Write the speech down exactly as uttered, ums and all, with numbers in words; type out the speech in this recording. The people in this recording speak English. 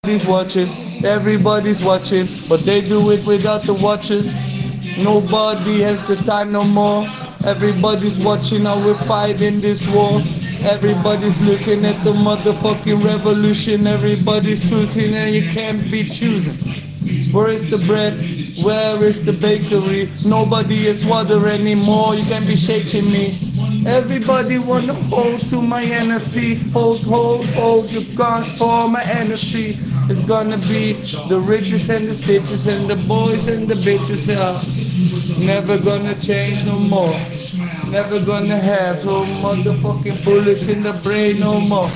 Everybody's watching, everybody's watching, but they do it without the watchers. Nobody has the time no more. Everybody's watching how we're fighting this war. Everybody's looking at the motherfucking revolution. Everybody's looking and you can't be choosing. Where is the bread? Where is the bakery? Nobody is water anymore. You can't be shaking me. Everybody wanna hold to my N F T. Hold, hold, hold your guns for my N F T. It's gonna be the richest and the stitches and the boys and the bitches are never gonna change no more. Never gonna have no motherfucking bullets in the brain no more.